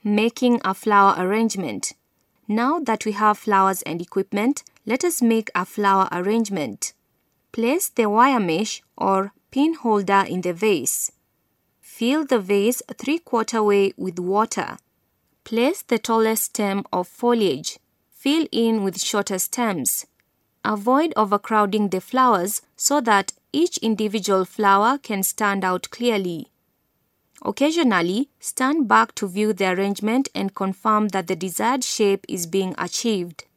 Making a flower arrangement. Now that we have flowers and equipment, let us make a flower arrangement. Place the wire mesh or pin holder in the vase. Fill the vase 3/4 way with water. Place the tallest stem of foliage. Fill in with shorter stems. Avoid overcrowding the flowers so that each individual flower can stand out clearly. Occasionally, stand back to view the arrangement and confirm that the desired shape is being achieved.